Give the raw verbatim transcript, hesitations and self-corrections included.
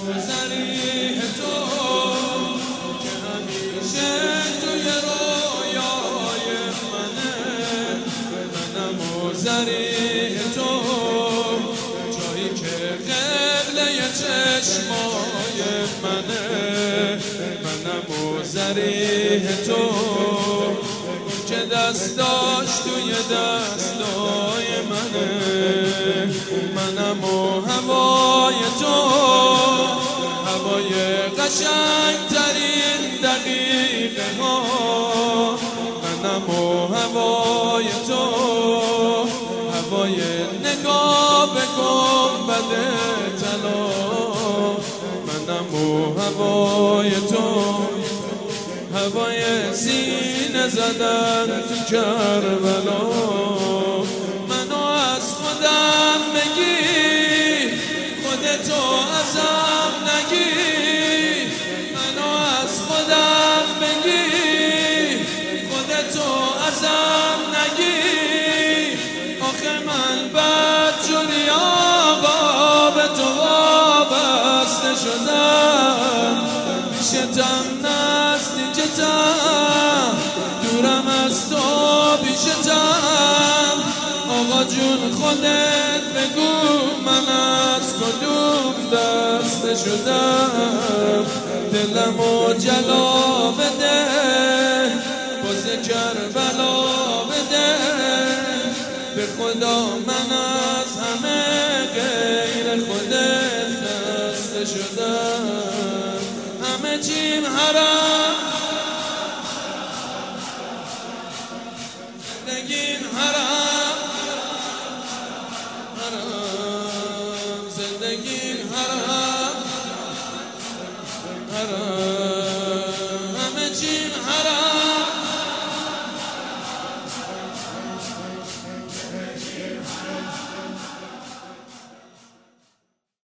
ذریح تو که همیشه توی رویای منه، منم و ذریح تو جایی که قبله چشمای منه، منم و ذریح تو که دستاش توی دستای منه، منم و هوای تو، هوای قشنگ ترین دقیقه ها، منم و هوای تو، هوای نگاه به گنبد طلا، منم و هوای تو، هوای سینه زدن تو کربلا، منو از خودم بگی خودتو ازم نگی، منو از خودم بگی خودتو ازم نگی، آخه من بدجوری آقا به تو وابسته شدم، پیشتم نزدیکتم، دورم از تو پیشتم، آقا جون خودت بگو من از کدوم دسته شدم، دلمو جلا بده باز کربلا بده، به خدا من از همه غیر خودت خسته شدم، همه چیم حرام، زندگیم حرام، حرام زندگیم حرام، حرام همه چیم حرام.